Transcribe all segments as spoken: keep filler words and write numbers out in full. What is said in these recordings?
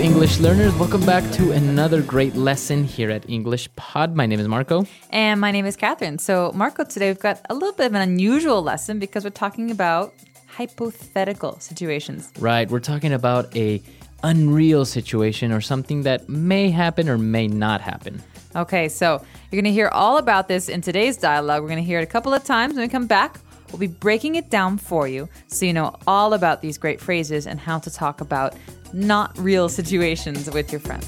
English learners. Welcome back to another great lesson here at English Pod. My name is Marco. And my name is Catherine. So, Marco, today we've got a little bit of an unusual lesson because we're talking about hypothetical situations. Right. We're talking about a unreal situation or something that may happen or may not happen. Okay, so you're going to hear all about this in today's dialogue. We're going to hear it a couple of times. When we come back, we'll be breaking it down for you so you know all about these great phrases and how to talk about not real situations with your friends.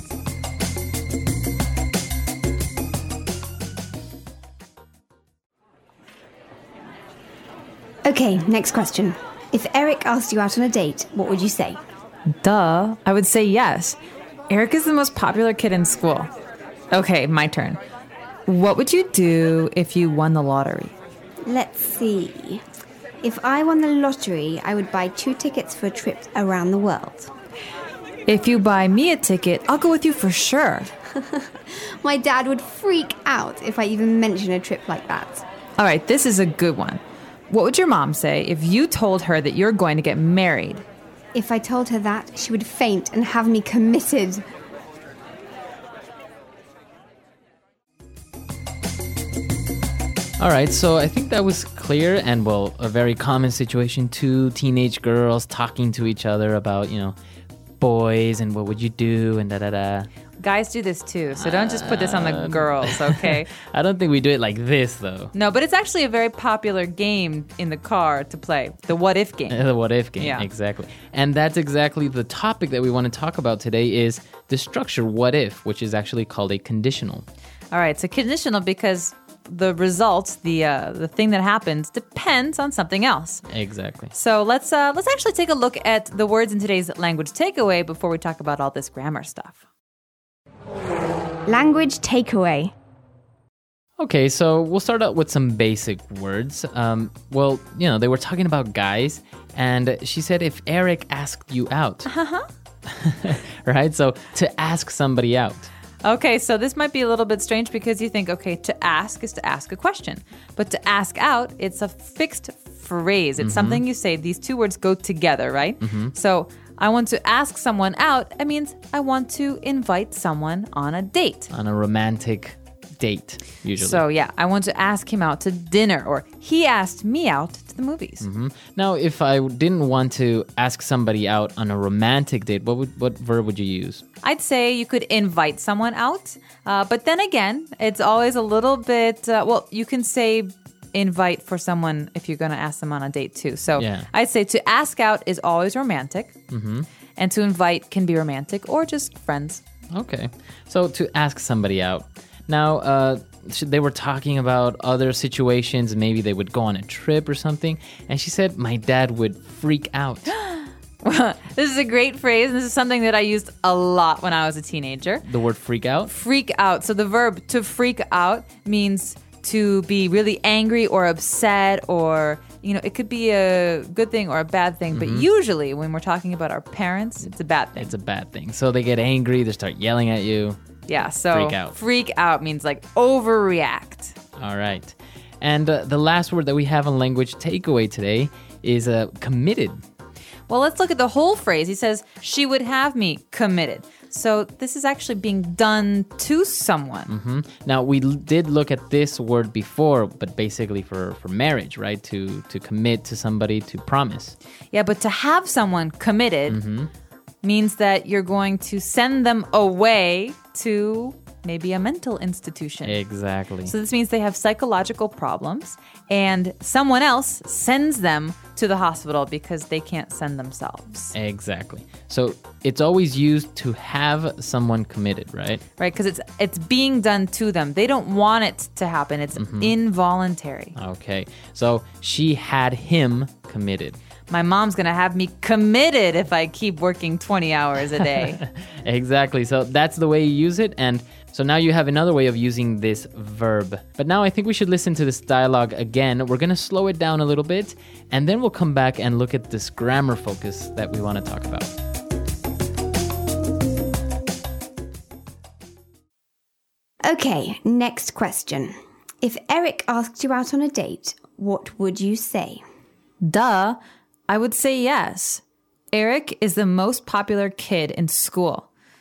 Okay, next question. If Eric asked you out on a date, what would you say? Duh, I would say yes. Eric is the most popular kid in school. Okay, my turn. What would you do if you won the lottery? Let's see. If I won the lottery, I would buy two tickets for a trip around the world. If you buy me a ticket, I'll go with you for sure. My dad would freak out if I even mention a trip like that. All right, this is a good one. What would your mom say if you told her that you're going to get married? If I told her that, she would faint and have me committed. All right, so I think that was clear and, well, a very common situation. Two teenage girls talking to each other about, you know, boys and what would you do and da-da-da. Guys do this too, so don't just put this on the girls, okay? I don't think we do it like this, though. No, but it's actually a very popular game in the car to play, the what if game. The what if game, Yeah. exactly. And that's exactly the topic that we want to talk about today is the structure what if, which is actually called a conditional. All right, so conditional because the results, the uh, the thing that happens, depends on something else. Exactly. So let's uh, let's actually take a look at the words in today's language takeaway before we talk about all this grammar stuff. Language takeaway. Okay, so we'll start out with some basic words. Um, well, you know, they were talking about guys, and she said if Eric asked you out. Uh-huh. Right? So to ask somebody out. Okay, so this might be a little bit strange because you think, okay, to ask is to ask a question. But to ask out, it's a fixed phrase. It's mm-hmm. something you say. These two words go together, right? Mm-hmm. So I want to ask someone out. It means I want to invite someone on a date. On a romantic date, usually. So yeah, I want to ask him out to dinner, or he asked me out to the movies. Mm-hmm. Now, if I didn't want to ask somebody out on a romantic date, what would what verb would you use? I'd say you could invite someone out, uh, but then again, it's always a little bit, uh, well, you can say invite for someone if you're going to ask them on a date too. So yeah. I'd say to ask out is always romantic, mm-hmm. and to invite can be romantic or just friends. Okay, so to ask somebody out. Now, uh, they were talking about other situations. Maybe they would go on a trip or something. And she said, my dad would freak out. This is a great phrase. And this is something that I used a lot when I was a teenager. The word freak out? Freak out. So the verb to freak out means to be really angry or upset, or, you know, it could be a good thing or a bad thing. Mm-hmm. But usually when we're talking about our parents, it's a bad thing. It's a bad thing. So they get angry. They start yelling at you. Yeah, so freak out. Freak out means like overreact. All right. And uh, the last word that we have on language takeaway today is uh, committed. Well, let's look at the whole phrase. He says, she would have me committed. So this is actually being done to someone. Mm-hmm. Now, we l- did look at this word before, but basically for, for marriage, right? To, to commit to somebody, to promise. Yeah, but to have someone committed mm-hmm. means that you're going to send them away to maybe a mental institution. Exactly. So this means they have psychological problems and someone else sends them to the hospital because they can't send themselves. Exactly. So it's always used to have someone committed, right? Right, because it's it's being done to them. They don't want it to happen. It's mm-hmm. involuntary. Okay. So she had him committed. My mom's going to have me committed if I keep working twenty hours a day. Exactly. So that's the way you use it. And so now you have another way of using this verb. But now I think we should listen to this dialogue again. We're going to slow it down a little bit, and then we'll come back and look at this grammar focus that we want to talk about. Okay, next question. If Eric asked you out on a date, what would you say? Duh, I would say yes. Eric is the most popular kid in school.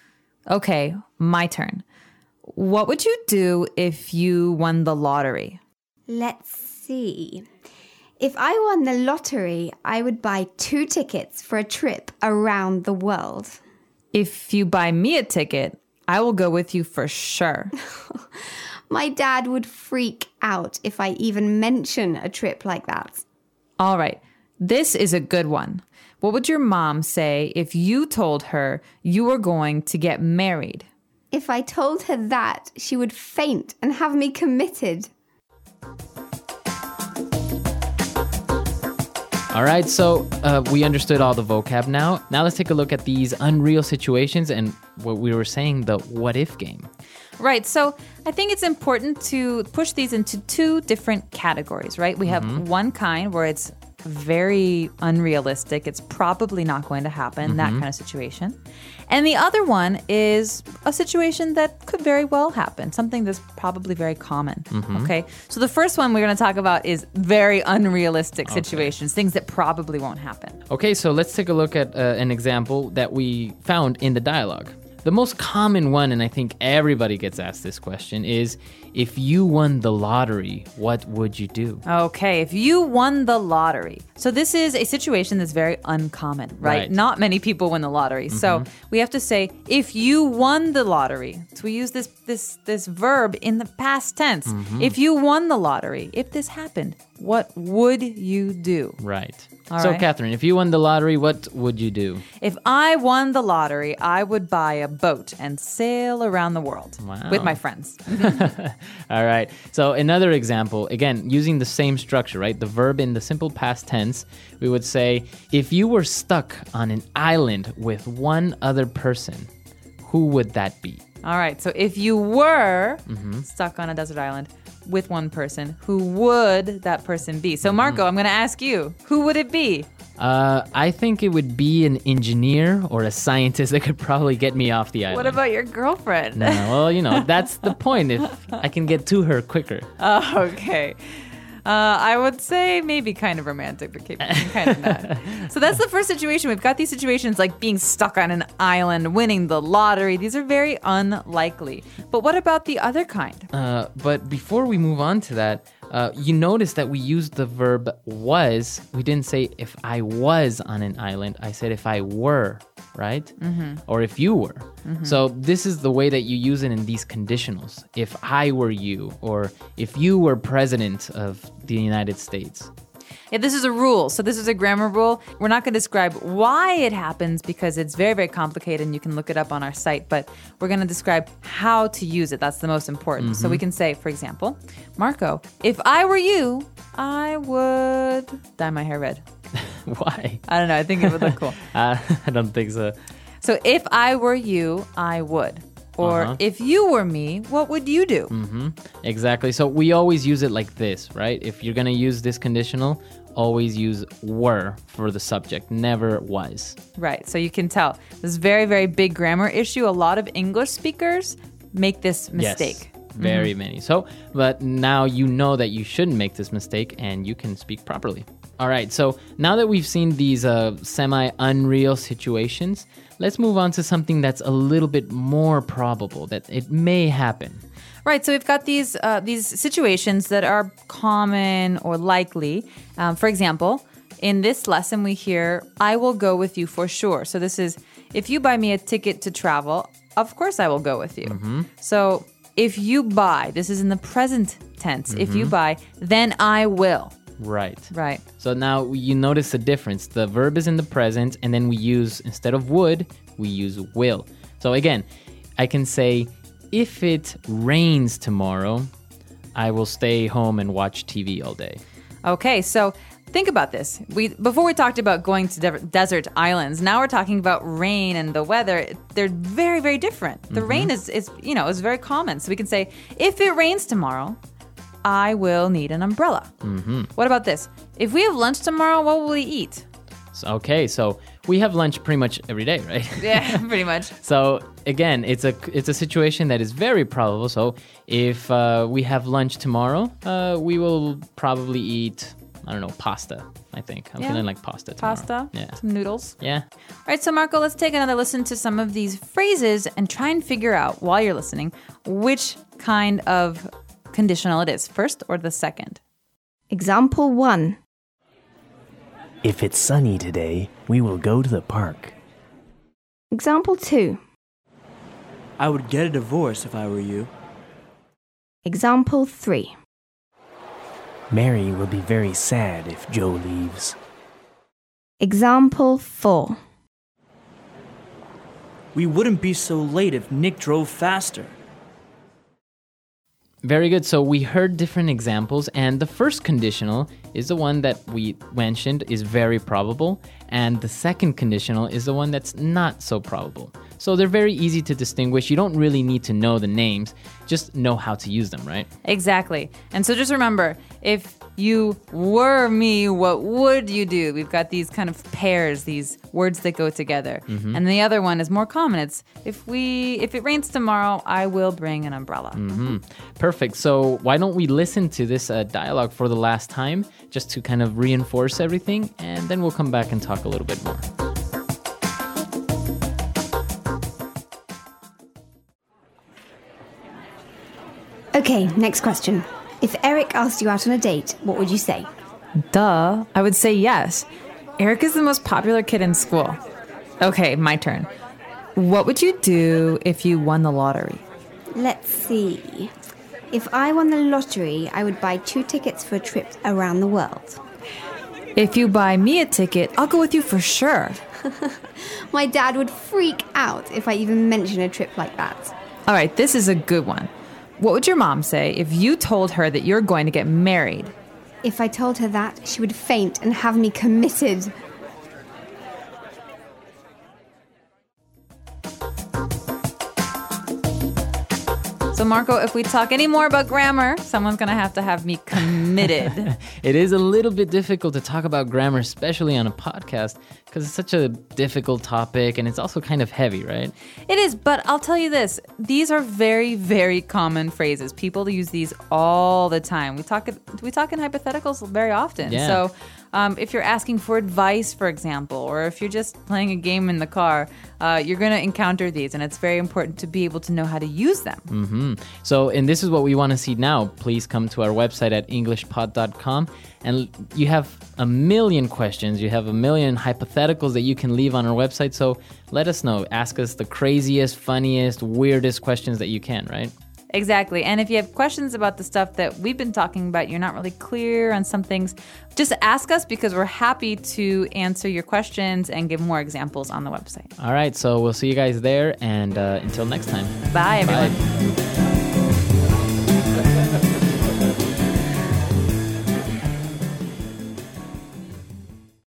Okay, my turn. What would you do if you won the lottery? Let's see. If I won the lottery, I would buy two tickets for a trip around the world. If you buy me a ticket, I will go with you for sure. My dad would freak out if I even mention a trip like that. All right, this is a good one. What would your mom say if you told her you were going to get married? If I told her that, she would faint and have me committed. All right, so uh, we understood all the vocab now. Now let's take a look at these unreal situations and what we were saying, the what if game. Right, so I think it's important to push these into two different categories, right? We have mm-hmm. one kind where it's very unrealistic. It's probably not going to happen, mm-hmm. that kind of situation. And the other one is a situation that could very well happen, something that's probably very common, mm-hmm. okay? So the first one we're going to talk about is very unrealistic okay. situations, things that probably won't happen. Okay, so let's take a look at uh, an example that we found in the dialogue. The most common one, and I think everybody gets asked this question, is if you won the lottery, what would you do? Okay, if you won the lottery. So this is a situation that's very uncommon, right? Right. Not many people win the lottery. Mm-hmm. So we have to say, if you won the lottery. So we use this this this verb in the past tense. Mm-hmm. If you won the lottery, if this happened, what would you do? Right. All so, right. Catherine, if you won the lottery, what would you do? If I won the lottery, I would buy a boat and sail around the world wow. with my friends. All right. So another example, again, using the same structure, right? The verb in the simple past tense, we would say, if you were stuck on an island with one other person, who would that be? All right. So if you were mm-hmm. stuck on a desert island with one person, who would that person be? So Marco, mm-hmm. I'm going to ask you, who would it be? Uh, I think it would be an engineer or a scientist that could probably get me off the island. What about your girlfriend? No, well, you know, that's the point. If I can get to her quicker. Oh, okay. Uh, I would say maybe kind of romantic, but kind of not. So that's the first situation. We've got these situations like being stuck on an island, winning the lottery. These are very unlikely. But what about the other kind? Uh, but before we move on to that, uh, you notice that we used the verb was. We didn't say if I was on an island. I said if I were, right? Mm-hmm. Or if you were. Mm-hmm. So this is the way that you use it in these conditionals. If I were you, or if you were president of the United States. Yeah, this is a rule. So this is a grammar rule. We're not going to describe why it happens because it's very, very complicated and you can look it up on our site, but we're going to describe how to use it. That's the most important. Mm-hmm. So we can say, for example, Marco, if I were you, I would dye my hair red. Why? I don't know. I think it would look cool. uh, I don't think so. So if I were you, I would. Or uh-huh. if you were me, what would you do? Mm-hmm. Exactly. So we always use it like this, right? If you're going to use this conditional, always use were for the subject, never was. Right. So you can tell this is very, very big grammar issue. A lot of English speakers make this mistake. Yes, very mm-hmm. many. So, but now you know that you shouldn't make this mistake and you can speak properly. All right. So now that we've seen these uh, semi-unreal situations, let's move on to something that's a little bit more probable, that it may happen. Right, so we've got these uh, these situations that are common or likely. Um, for example, in this lesson we hear, I will go with you for sure. So this is, if you buy me a ticket to travel, of course I will go with you. Mm-hmm. So if you buy, this is in the present tense, mm-hmm. if you buy, then I will. Right. Right. So now you notice the difference. The verb is in the present, and then we use, instead of would, we use will. So again, I can say, if it rains tomorrow, I will stay home and watch T V all day. Okay, so think about this. We before we talked about going to de- desert islands. Now we're talking about rain and the weather. They're very, very different. The mm-hmm. rain is, is, you know, is very common. So we can say, if it rains tomorrow, I will need an umbrella. Mm-hmm. What about this? If we have lunch tomorrow, what will we eat? So, okay, so we have lunch pretty much every day, right? Yeah, pretty much. So again, it's a it's a situation that is very probable. So if uh, we have lunch tomorrow, uh, we will probably eat I don't know, pasta, I think. I'm Yeah. feeling like pasta tomorrow. Pasta, Yeah. some noodles. Yeah. All right, so Marco, let's take another listen to some of these phrases and try and figure out, while you're listening, which kind of conditional it is, first or the second. Example one. If it's sunny today, we will go to the park. Example two. I would get a divorce if I were you. Example three. Mary will be very sad if Joe leaves. Example four. We wouldn't be so late if Nick drove faster. Very good. So we heard different examples, and the first conditional is the one that we mentioned is very probable, and the second conditional is the one that's not so probable. So they're very easy to distinguish. You don't really need to know the names, just know how to use them, right? Exactly. And so just remember, if you were me, what would you do? We've got these kind of pairs, these words that go together. Mm-hmm. And the other one is more common. It's if we if it rains tomorrow, I will bring an umbrella. Mm-hmm. Perfect. So why don't we listen to this uh, dialogue for the last time, just to kind of reinforce everything, and then we'll come back and talk a little bit more. Okay, next question. If Eric asked you out on a date, what would you say? Duh. I would say yes. Eric is the most popular kid in school. Okay, my turn. What would you do if you won the lottery? Let's see. If I won the lottery, I would buy two tickets for a trip around the world. If you buy me a ticket, I'll go with you for sure. My dad would freak out if I even mention a trip like that. All right, this is a good one. What would your mom say if you told her that you're going to get married? If I told her that, she would faint and have me committed. So, Marco, if we talk any more about grammar, someone's going to have to have me committed. It is a little bit difficult to talk about grammar, especially on a podcast, because it's such a difficult topic and it's also kind of heavy, right? It is, but I'll tell you this. These are very, very common phrases. People use these all the time. We talk we talk in hypotheticals very often. Yeah. So um, if you're asking for advice, for example, or if you're just playing a game in the car, uh, you're going to encounter these, and it's very important to be able to know how to use them. Mm-hmm. So, and this is what we want to see now. Please come to our website at english pod dot com, and you have a million questions. You have a million hypotheticals that you can leave on our website. So let us know. Ask us the craziest, funniest, weirdest questions that you can, right? Exactly. And if you have questions about the stuff that we've been talking about, you're not really clear on some things, just ask us, because we're happy to answer your questions and give more examples on the website. All right. So we'll see you guys there. And uh, until next time. Bye, everyone. Bye.